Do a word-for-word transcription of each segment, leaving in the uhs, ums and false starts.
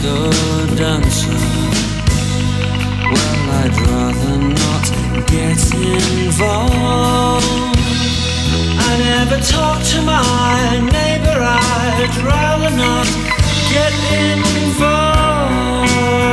disco dancer. Well, I'd rather not get involved. I never talk to my neighbor, I'd rather not get involved.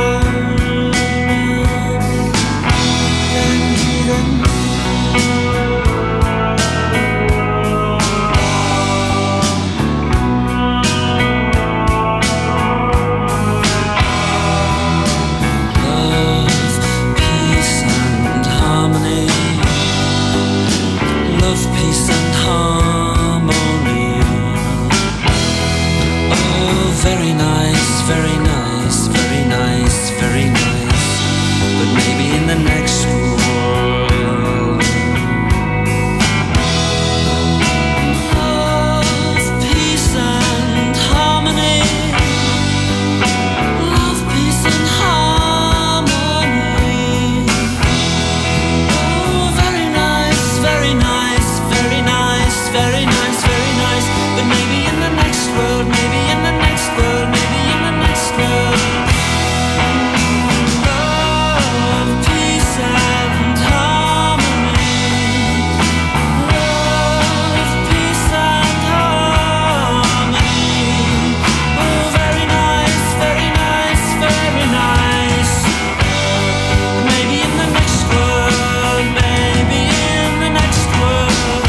Very nice, very nice, very nice, very nice. But maybe in the next world. Love, peace and harmony. Love, peace and harmony. Oh, very nice, very nice, very nice, very nice, very nice. But maybe in the next world, maybe in the next world, maybe in the next world. Love, peace and harmony. Love, peace and harmony. Oh, very nice, very nice, very nice. Maybe in the next world, maybe in the next world.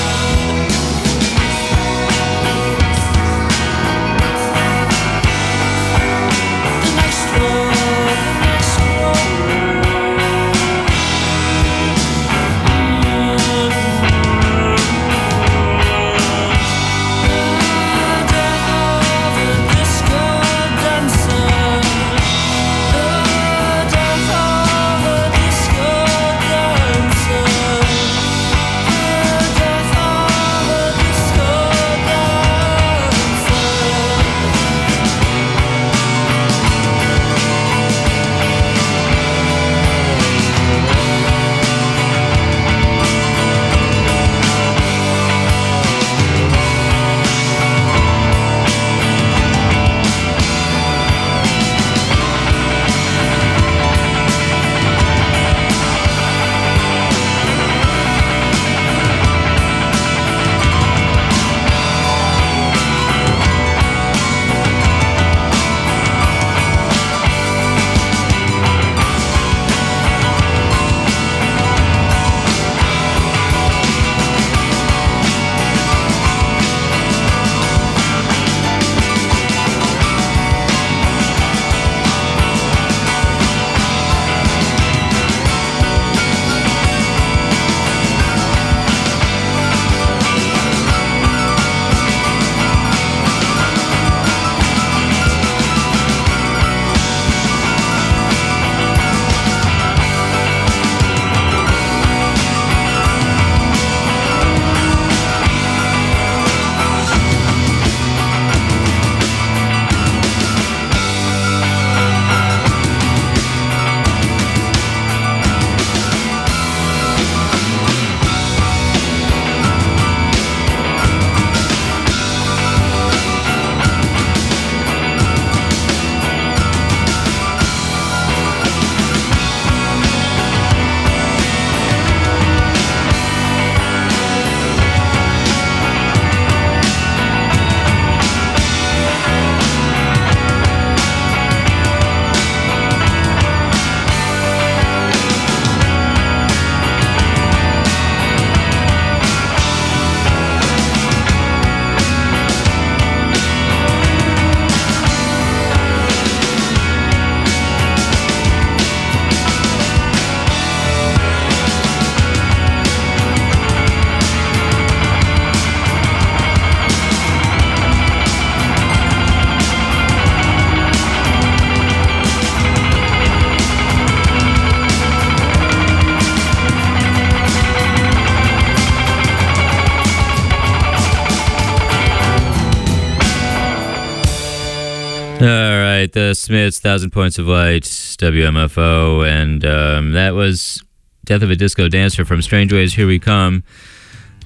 All right, the Smiths, Thousand Points of Light, W M F O, and um, that was Death of a Disco Dancer from Strange Ways, Here We Come.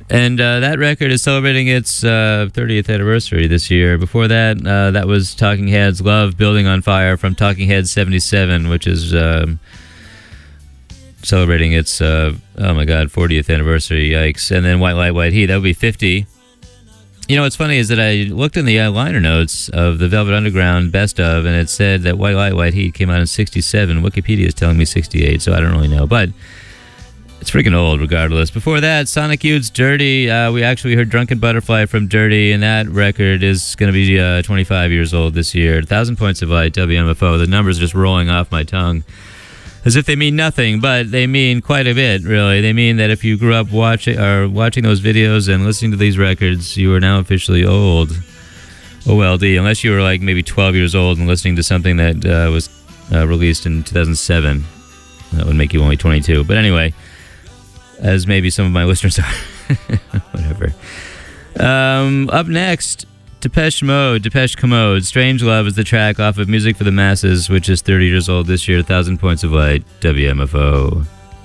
And uh, that record is celebrating its uh, thirtieth anniversary this year. Before that, uh, that was Talking Heads' Love Building on Fire from Talking Heads seventy-seven, which is um, celebrating its, uh, oh my God, fortieth anniversary. Yikes. And then White Light, White Heat, that would be fifty. You know, what's funny is that I looked in the uh, liner notes of the Velvet Underground Best Of, and it said that White Light, White Heat came out in sixty-seven. Wikipedia is telling me sixty-eight, so I don't really know. But it's freaking old, regardless. Before that, Sonic Youth's Dirty. Uh, we actually heard Drunken Butterfly from Dirty, and that record is going to be uh, twenty-five years old this year. one thousand Points of Light, W M F O. The numbers are just rolling off my tongue as if they mean nothing, but they mean quite a bit, really. They mean that if you grew up watching or watching those videos and listening to these records, you are now officially old. O L D, unless you were like maybe twelve years old and listening to something that uh, was uh, released in two thousand seven. That would make you only twenty-two. But anyway, as maybe some of my listeners are. Whatever. Um, up next, Depeche Mode, Depeche Commode. Strange Love is the track off of Music for the Masses, which is thirty years old this year. one thousand Points of Light, W M F O.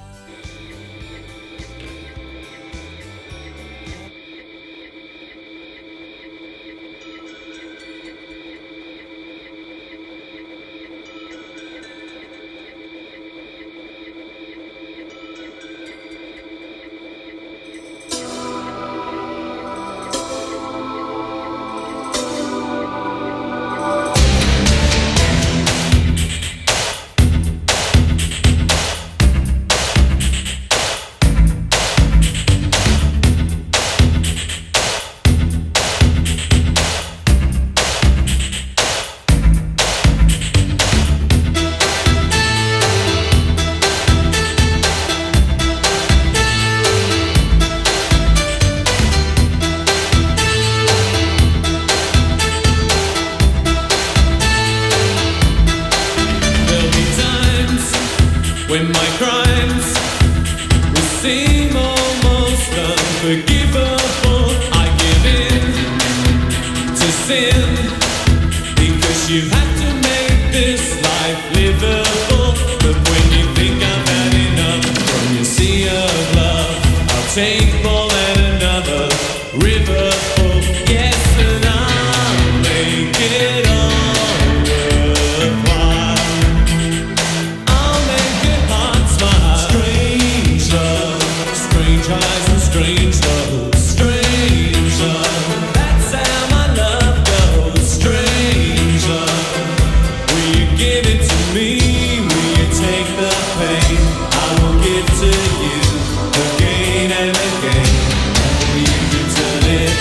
When my crimes will seem almost unforgivable, I give in to sin, because you have to make this life livable. But when you think I've had enough from your sea of love, I'll take more than another river full. Yes, and I'll make it all worthwhile. I'll make it hot smile. Strange love, strange eyes and strange love. Strange love, that's how my love goes. Strange love, will you give it to me? Will you take the pain I will give to you again and again? And will you return it?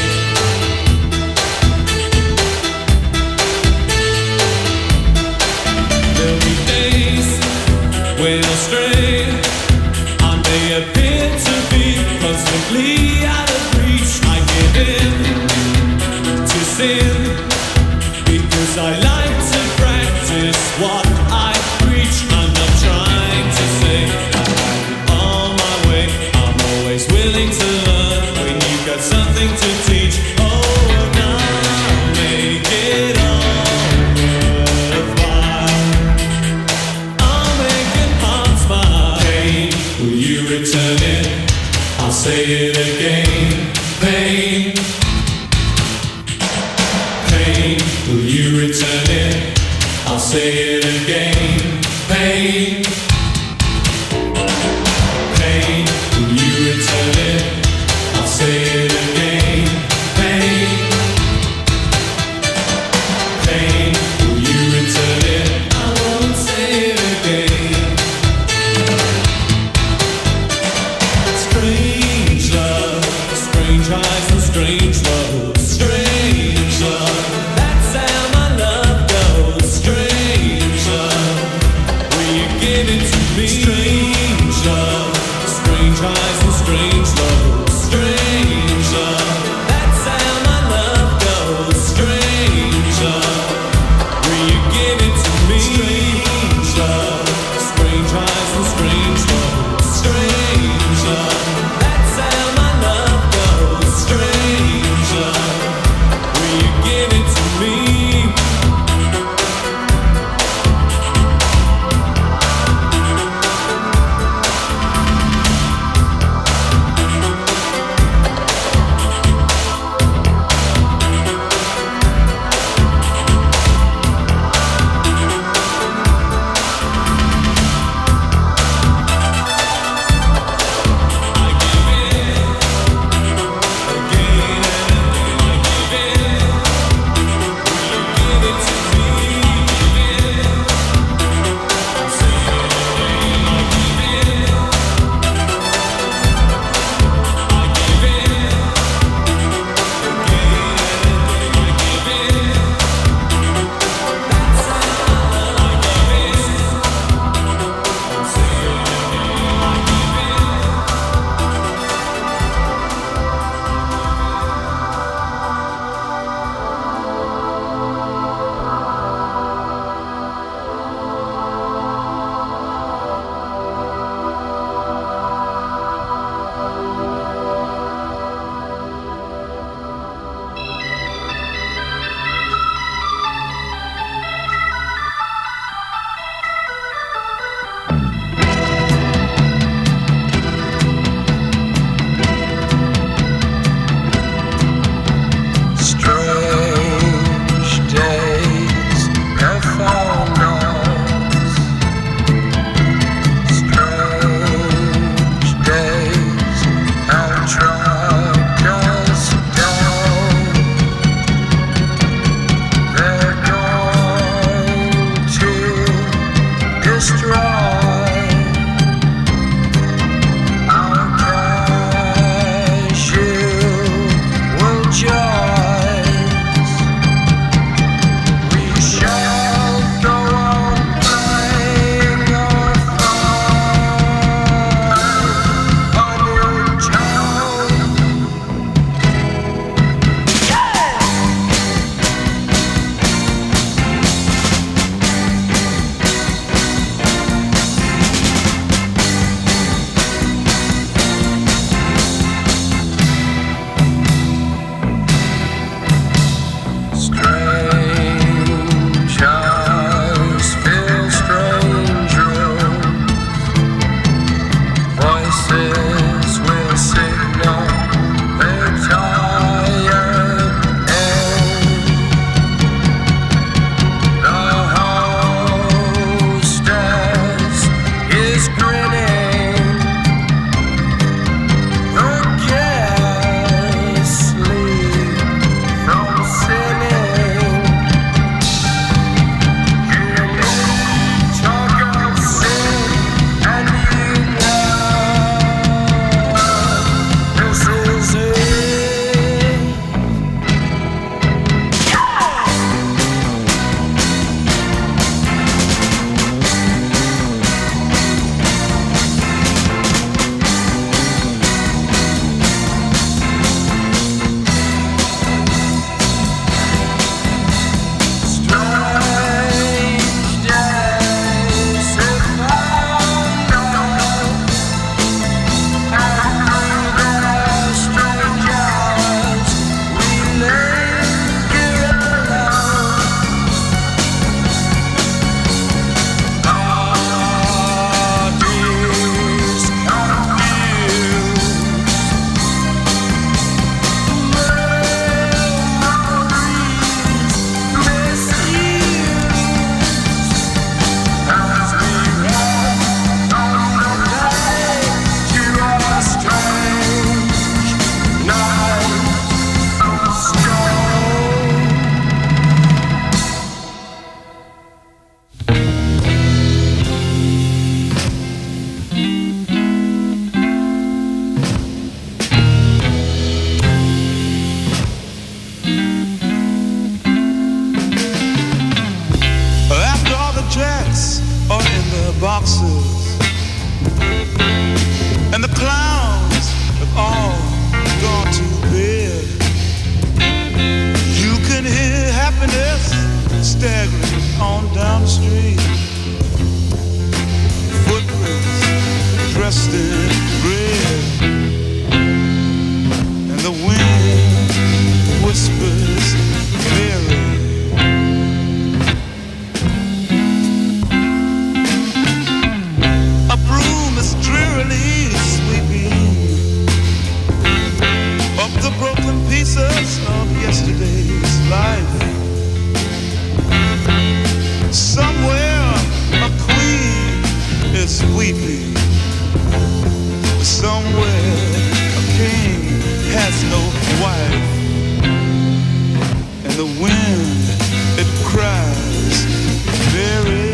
There'll be days when I stray. I may appear to be constantly out of reach. I give in to sin, because I like to practice what I preach. I'm not trying to say I have it all my way. I'm always willing to learn when you've got something to teach. Oh, and I'll make it all worthwhile. I'll make it hard smile. Pain, will you return it? I'll say it again. Pain, pain, will you return it? I'll say it again. Pain, pain, will you return it? I'll say it again. Pain, pain, will you return it? I won't say it again. Strange love, strange eyes and strange love. Strange love, that's how my love goes. Strange love, will you give it to me? Strange love, strange eyes and strange love. Strange love, that's how my love goes. Strange love, will you give it to me? Strange love, strange eyes and strange love. Strange love, that's how my love goes. Strange love, will you give it to me? street. Footprints dressed in red, and the wind whispers clearly. A broom is drearily sweeping up the broken pieces of yesterday's life. Somewhere a queen is weeping. Somewhere a king has no wife. And the wind, it cries very.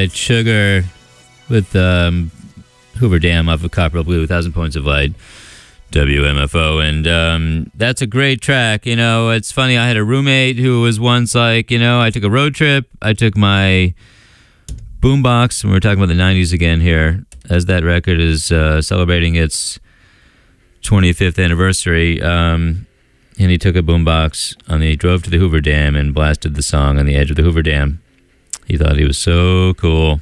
Night Sugar with um, Hoover Dam off of Copperell Blue, Thousand Points of Light, W M F O. And um, that's a great track. You know, it's funny, I had a roommate who was once like, you know, I took a road trip, I took my boombox, and we're talking about the nineties again here, as that record is uh, celebrating its twenty-fifth anniversary. Um, and he took a boombox and he drove to the Hoover Dam and blasted the song on the edge of the Hoover Dam. He thought he was so cool.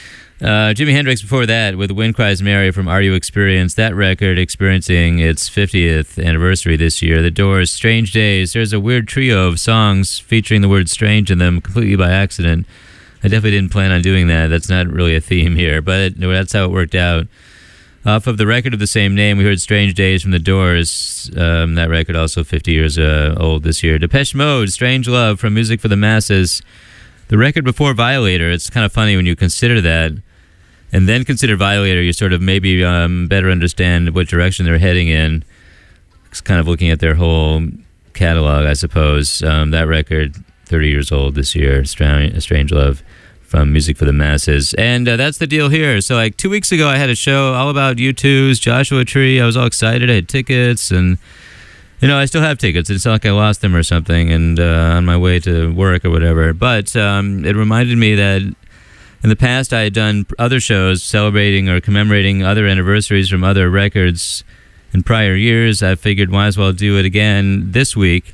Uh, Jimi Hendrix before that with Wind Cries Mary from Are You Experienced? That record experiencing its fiftieth anniversary this year. The Doors, Strange Days. There's a weird trio of songs featuring the word strange in them completely by accident. I definitely didn't plan on doing that. That's not really a theme here, but that's how it worked out. Off of the record of the same name, we heard Strange Days from The Doors. Um, that record also fifty years uh, old this year. Depeche Mode, Strange Love from Music for the Masses. The record before Violator. It's kind of funny when you consider that. And then consider Violator, you sort of maybe um, better understand what direction they're heading in. It's kind of looking at their whole catalog, I suppose. Um, that record, thirty years old this year, Strange, Strange Love from Music for the Masses. And uh, that's the deal here. So like two weeks ago, I had a show all about U two's Joshua Tree. I was all excited. I had tickets, and you know, I still have tickets. It's not like I lost them or something and uh, on my way to work or whatever. But um, it reminded me that in the past, I had done other shows celebrating or commemorating other anniversaries from other records in prior years. I figured might as well do it again this week.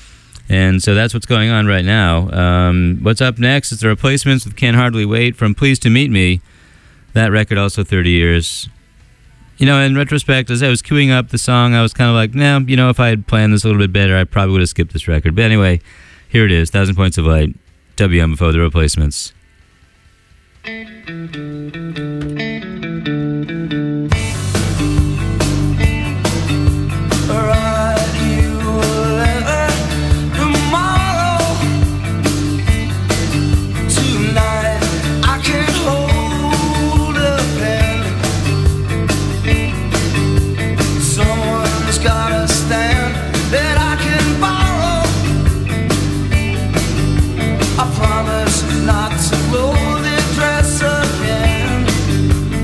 And so that's what's going on right now. Um, what's up next is the Replacements with Can't Hardly Wait from Pleased to Meet Me. That record also thirty years. You know, in retrospect, as I was queuing up the song, I was kind of like, nah, you know, if I had planned this a little bit better, I probably would have skipped this record. But anyway, here it is, Thousand Points of Light, W M F O, The Replacements. Not to blow the dress again.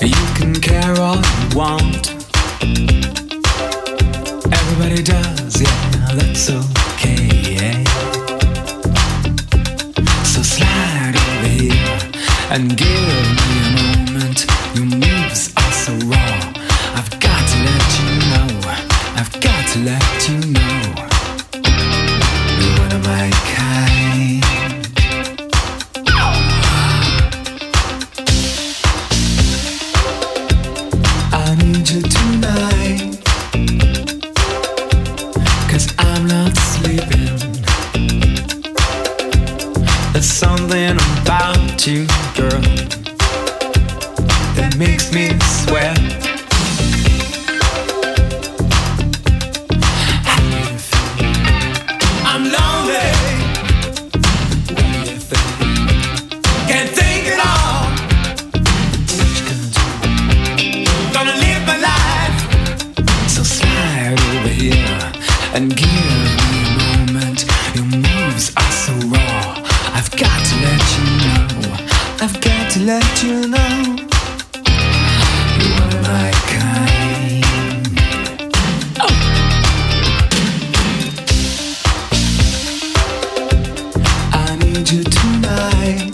You can care all you want. Everybody does, yeah, that's okay. So slide over here and give me a moment. Your moves are so raw. I've got to let you know. I've got to let you know. You're one of my kind. I need you tonight, 'cause I'm not sleeping. There's something about you, girl, that makes me sweat. How do you feel? I'm lonely. What do you think? Can't think at all. What you gonna do? Gonna live my life. So slide over here and give me a moment. Your moves are so raw. I've got to let you know. I've got to let you know. You're one of my kind. Oh. I need you tonight,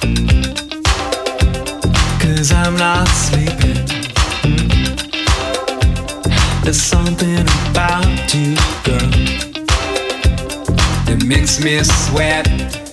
'cause I'm not sleeping. There's something about you, girl, that makes me sweat.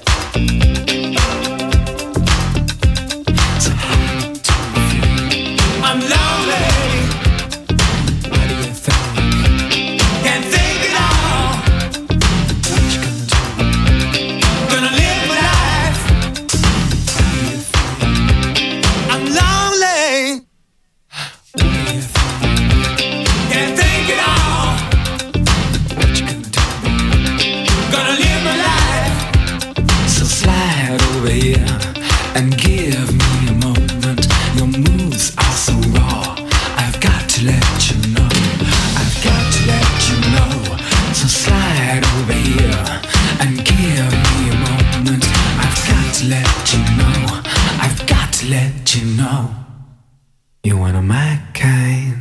So how do you feel? I'm lonely. What do you think? Can't think at all. What you gonna do? Gonna live my life. How do you feel? I'm lonely. What do you think? Can't think at all. What you gonna do? Gonna live my life. So slide over here and give me a moment. Your moves are so raw. I've got to let you know. I've got to let you know. So slide over here and give me a moment. I've got to let you know. I've got to let you know. You're one of my kind.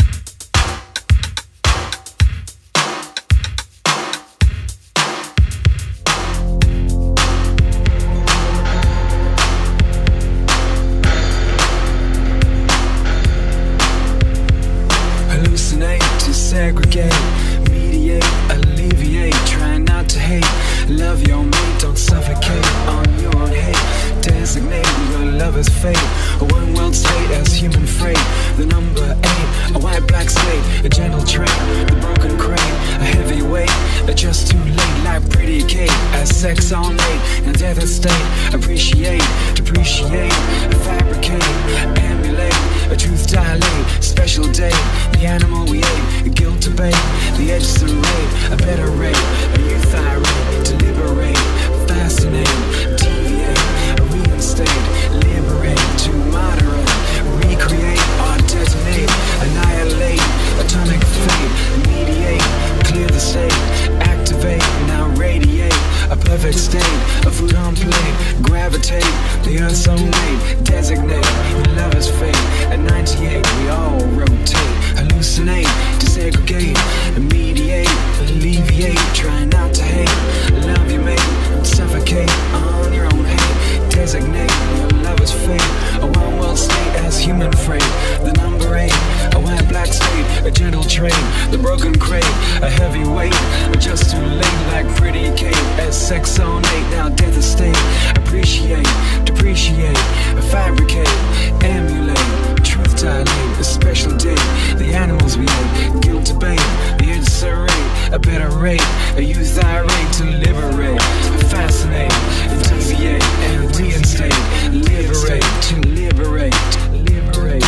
Hallucinate to segregate, mediate, alleviate, try not to hate. Love your mate, don't suffocate on your own hate. Designate your lover's fate, a one world state as human freight. The number eight, a white black slate, a gentle train, the broken crane, a heavy weight, a just too late like pretty Kate. As sex all night, in a desert state, appreciate, depreciate, fabricate, emulate, a truth dilate, special day, the animal we ate, a guilt debate, the edge serrate, a better rate, a youth irate, to liberate, fascinate, deviate, a reinstate, liberate, to moderate, recreate, or detonate, annihilate, atomic fate, mediate, clear the state, activate, now radiate, a perfect state, a food on plate, gravitate, the earth's own weight, designate, your lover's fate, at ninety-eight we all rotate, hallucinate, desegregate, mediate, alleviate, try not to hate, love your mate, suffocate on your own hate, designate, your lover's fate, a one world state as human freight, the number eight, a white black state, a gentle train, the broken crate, a heavy weight, just too late like pretty Kate, as sex on eight, now death estate, appreciate, depreciate, fabricate, emulate, truth dilate, a special day, the animals we ate, guilt debate, the inserate, a better rate, a youth irate to liberate, fascinate, deviate, and reinstate, liberate, to liberate, liberate.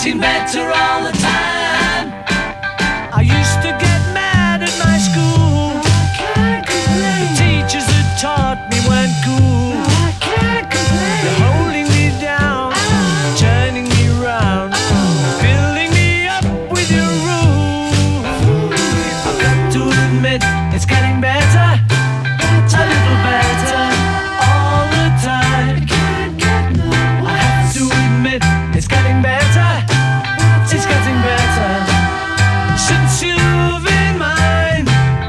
getting better all the time. I used to get mad at my school. The teachers that taught me weren't cool. They're holding me down, turning me round, filling me up with your rules. I've got to admit, it's getting better, a little better all the time. I have to admit, it's getting better, it's getting better since you've been mine.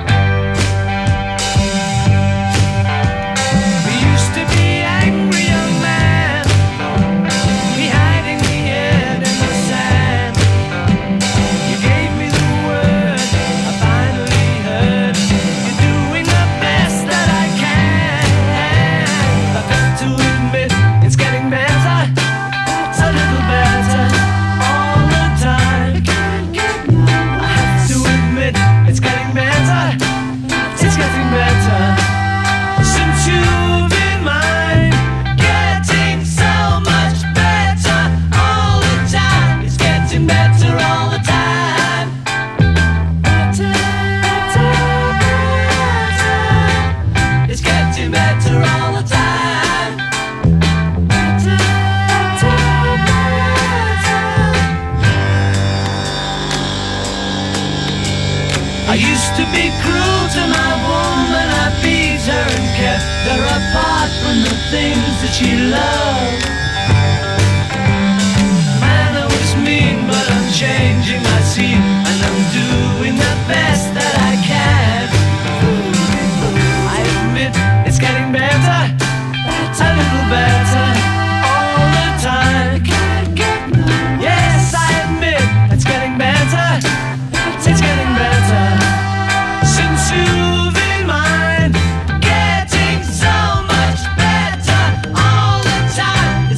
We used to be angry young man, me hiding the head in the sand. You gave me the word, I finally heard. You're doing the best that I can. I've got to admit, it's getting better, a little better all the time. I have to admit, it's getting better, it's getting better since you've been mine. Getting so much better all the time. It's getting better all the time. Better, better, better. It's getting better all the time. Better, better, better. I used to be cruel to my woman, I beat her and kept her apart from the things that she loved. Man, I was mean, but I'm changing my scene, and I'm doing the best that I can. I admit, it's getting better, a little better all the time. Yes, I admit, it's getting better, it's getting better since you've been mine. Getting so much better all the time.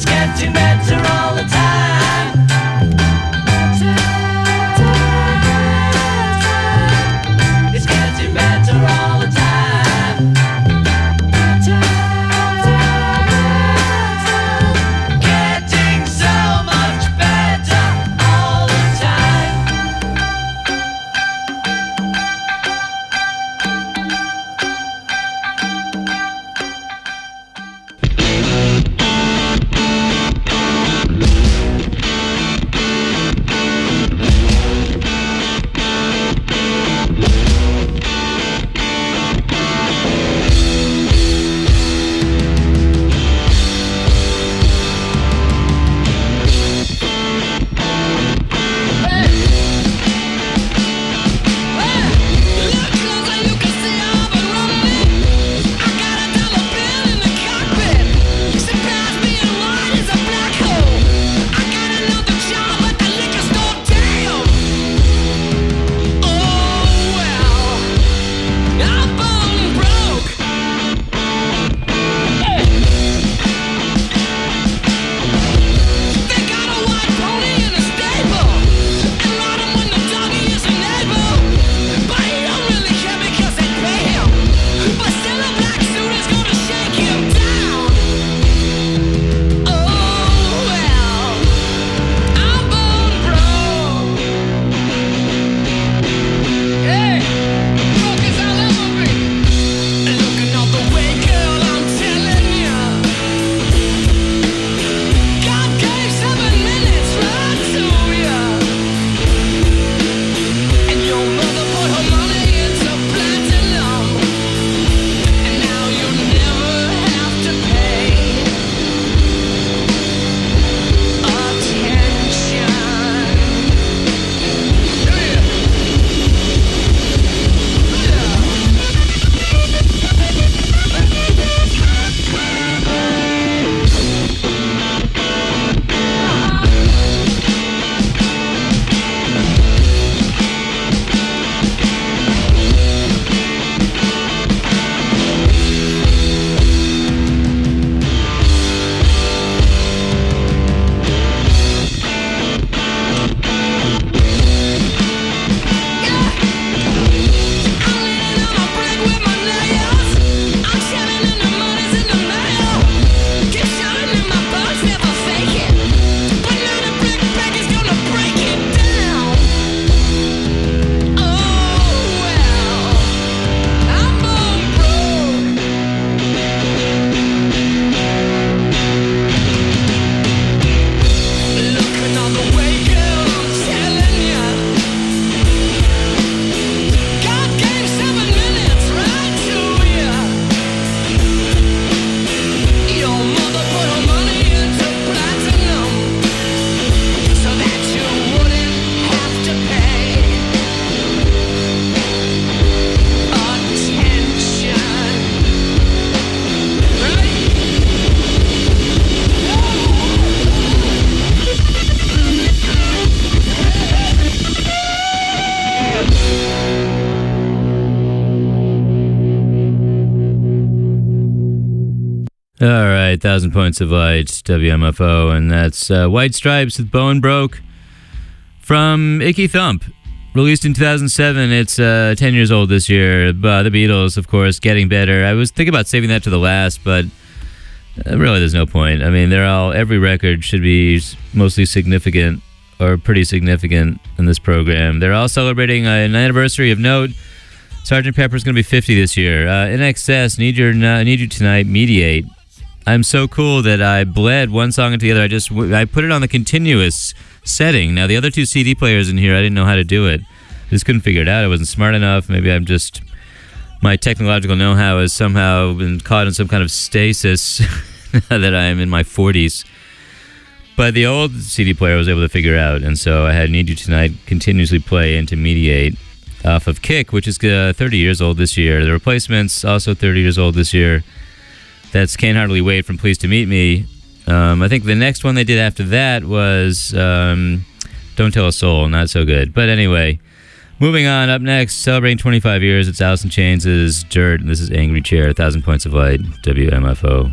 All right, Thousand Points of Light, W M F O, and that's uh, White Stripes with Bone Broke from Icky Thump. Released in two thousand seven, it's uh, ten years old this year. Uh, the Beatles, of course, Getting Better. I was thinking about saving that to the last, but uh, really there's no point. I mean, they're all, every record should be mostly significant or pretty significant in this program. They're all celebrating an anniversary of note. Sergeant Pepper's going to be fifty this year. Uh, In Excess, Need Your, uh, Need You Tonight, Mediate. I'm so cool that I bled one song into the other. I just I put it on the continuous setting. Now, the other two C D players in here, I didn't know how to do it. I just couldn't figure it out. I wasn't smart enough. Maybe I'm just, my technological know-how has somehow been caught in some kind of stasis now that I'm in my forties. But the old C D player I was able to figure out, and so I had Need You Tonight continuously play into Mediate off of Kick, which is uh, thirty years old this year. The Replacements, also thirty years old this year. That's Can't Hardly Wait from Pleased to Meet Me. Um, I think the next one they did after that was um, Don't Tell a Soul. Not so good. But anyway, moving on. Up next, celebrating twenty-five years, it's Alice in Chains' Dirt. And this is Angry Chair, Thousand Points of Light, W M F O.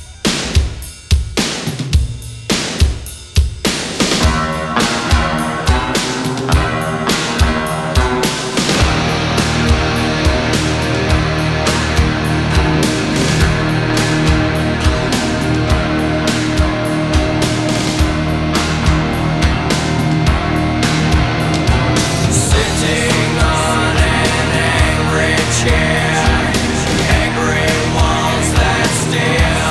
Sitting on an angry chair, angry walls that stare.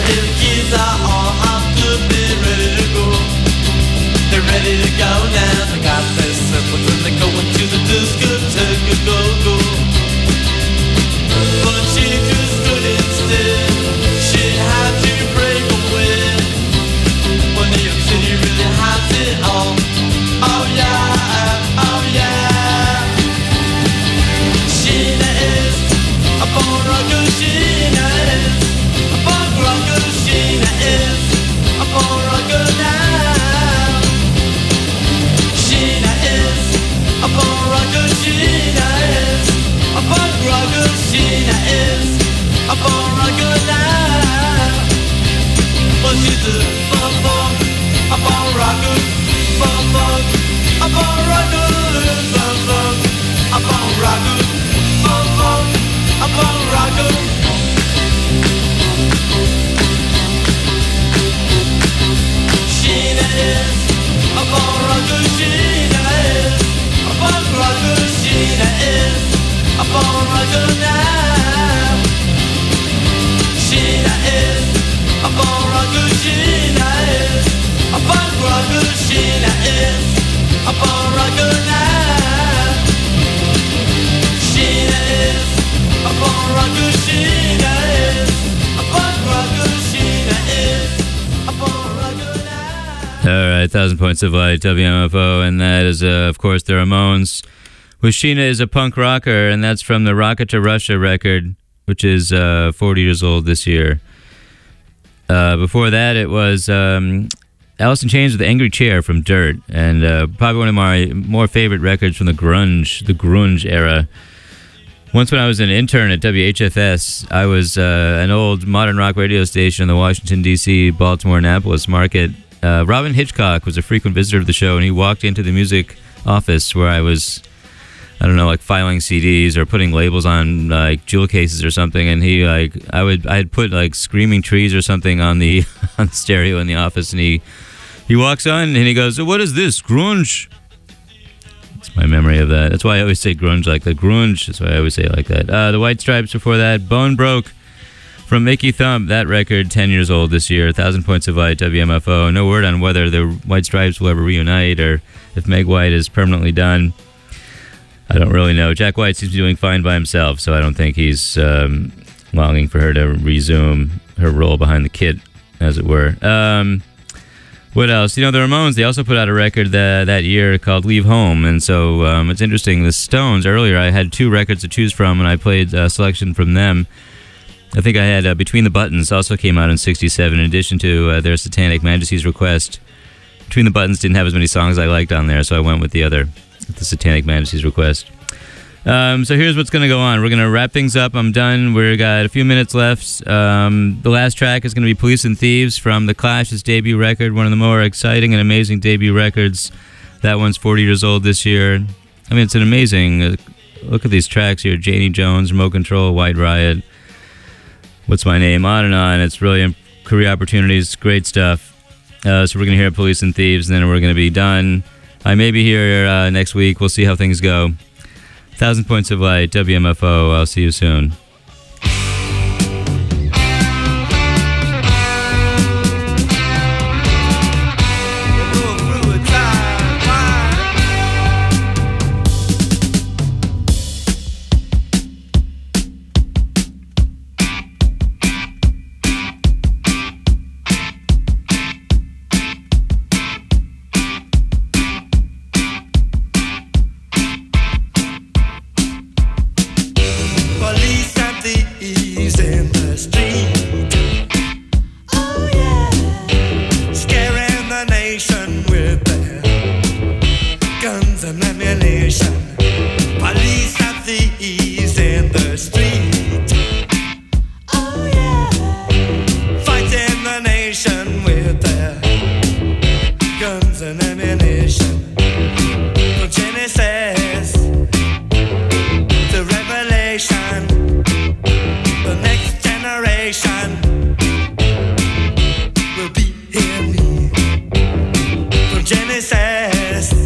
the kids are all off to bed, ready to go. They're ready to go now. They got their slippers and they're going to the discotheque, go, go. But she just couldn't stay. She had to break away. When New York City really has it all. Oh yeah, oh yeah. Sheena is a born rocker. Sheena is a punk rocker. Sheena is a born rocker now. Sheena is a born rocker. Sheena is a punk rocker. Sheena is a born rocker now. Well, she's a bum bum, a born rocker, bum bum, a born rocker, bum bum, a born rocker, bum bum, a born rocker. Sheena is a born rocker. Sheena is a punk rocker. Sheena is a born rocker now. Sheena is a born rocker. Sheena is a punk rocker. Sheena is a born rocker now. Sheena is a born rocker. Sheena is a punk rocker. Sheena is a born rocker now. All right, Thousand Points of Light, W M F O, and that is, uh, of course, the Ramones. With Sheena is a punk rocker, and that's from the Rocket to Russia record, which is uh, forty years old this year. Uh, before that, it was um, Alice in Chains with the Angry Chair from Dirt, and uh, probably one of my more favorite records from the grunge, the grunge era. Once when I was an intern at W H F S, I was uh, an old modern rock radio station in the Washington, D C, Baltimore, Annapolis market. Uh, Robin Hitchcock was a frequent visitor of the show, and he walked into the music office where I was, I don't know, like filing C Ds or putting labels on like jewel cases or something. And he like, I would, I had put like Screaming Trees or something on the on the stereo in the office, and he he walks on and he goes, "So what is this, grunge?" That's my memory of that. That's why I always say grunge like that. Grunge. That's why I always say it like that. Uh, the White Stripes before that, Bone Broke from Mickey Thump. That record, ten years old this year. Thousand Points of Light, W M F O. No word on whether the White Stripes will ever reunite or if Meg White is permanently done. I don't really know. Jack White seems to be doing fine by himself, so I don't think he's um, longing for her to resume her role behind the kit, as it were. Um, what else? You know, the Ramones, they also put out a record that, that year called Leave Home, and so um, it's interesting. The Stones, earlier I had two records to choose from, and I played a selection from them. I think I had uh, Between the Buttons, also came out in sixty-seven, in addition to uh, their Satanic Majesty's Request. Between the Buttons didn't have as many songs I liked on there, so I went with the other, the Satanic Majesty's Request. Um, so here's what's going to go on. We're going to wrap things up. I'm done. We've got a few minutes left. Um, the last track is going to be Police and Thieves from The Clash's debut record, one of the more exciting and amazing debut records. That one's forty years old this year. I mean, it's an amazing... Uh, look at these tracks here. Janie Jones, Remote Control, White Riot, What's My Name, on and on. It's brilliant. Career opportunities, great stuff. Uh, so we're going to hear Police and Thieves, and then we're going to be done. I may be here uh, next week. We'll see how things go. Thousand Points of Light, W M F O. I'll see you soon.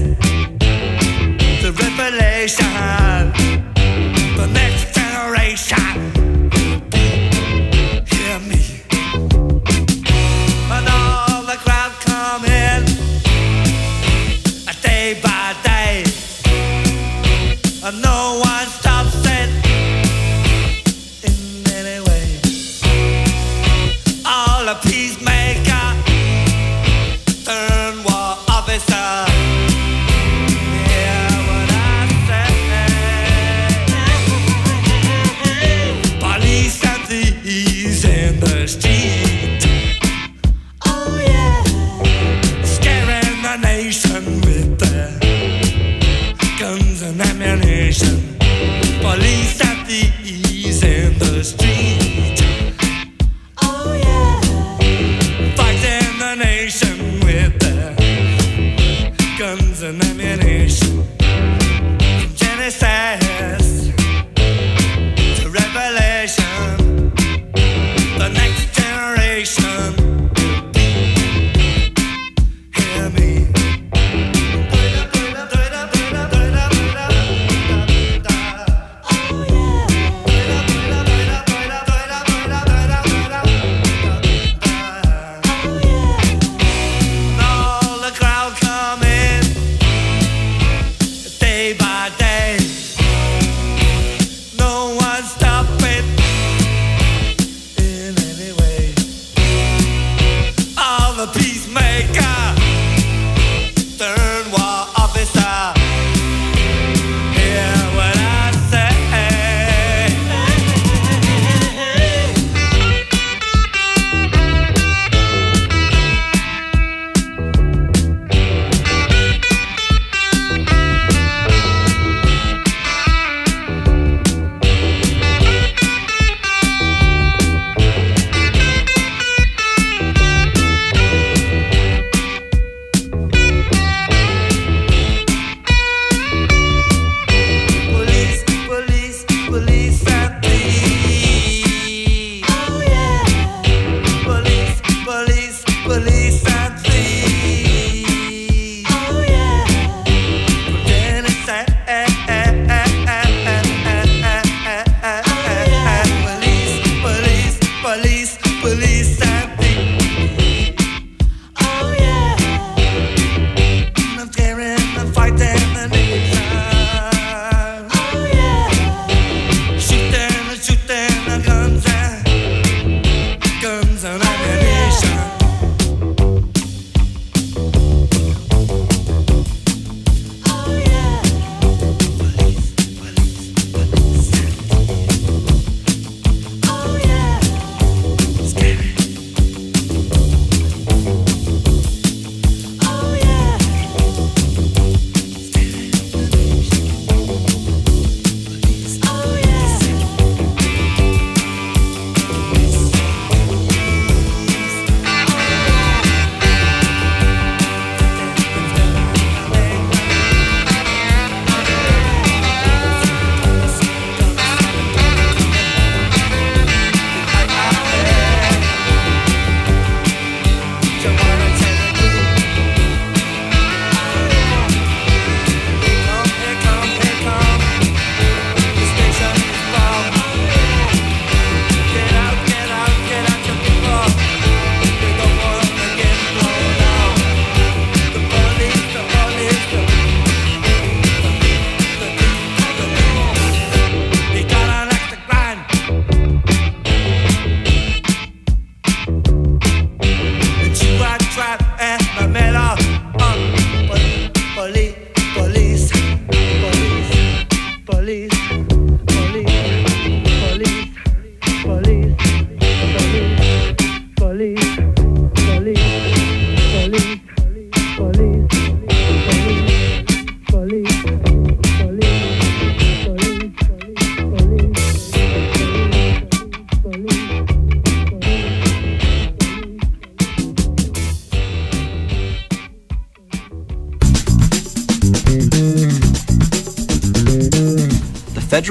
The next generation.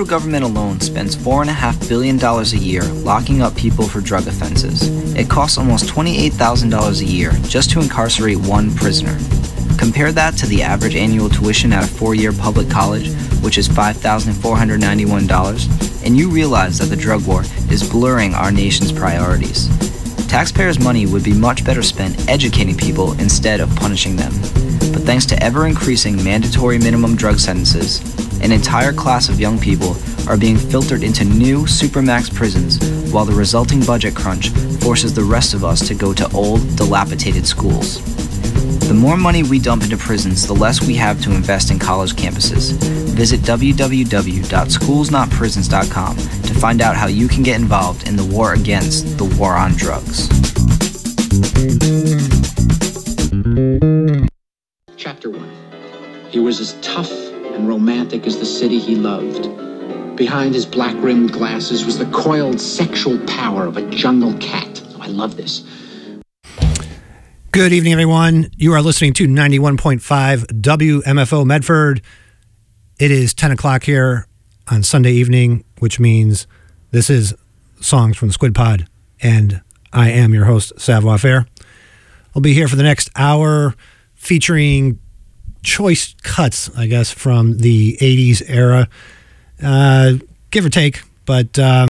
federal government alone spends four point five billion dollars a year locking up people for drug offenses. It costs almost twenty-eight thousand dollars a year just to incarcerate one prisoner. Compare that to the average annual tuition at a four-year public college, which is five thousand four hundred ninety-one dollars, and you realize that the drug war is blurring our nation's priorities. Taxpayers' money would be much better spent educating people instead of punishing them. But thanks to ever-increasing mandatory minimum drug sentences, an entire class of young people are being filtered into new supermax prisons, while the resulting budget crunch forces the rest of us to go to old, dilapidated schools. The more money we dump into prisons, the less we have to invest in college campuses. Visit w w w dot schools not prisons dot com to find out how you can get involved in the war against the war on drugs. Chapter one. He was as tough and romantic as the city he loved. Behind his black-rimmed glasses was the coiled sexual power of a jungle cat. Oh, I love this. Good evening, everyone. You are listening to ninety-one point five W M F O Medford. It is ten o'clock here on Sunday evening, which means this is Songs from the Squid Pod, and I am your host, Savoir Faire. I'll be here for the next hour featuring choice cuts, I guess, from the eighties era, uh, give or take, but... Uh,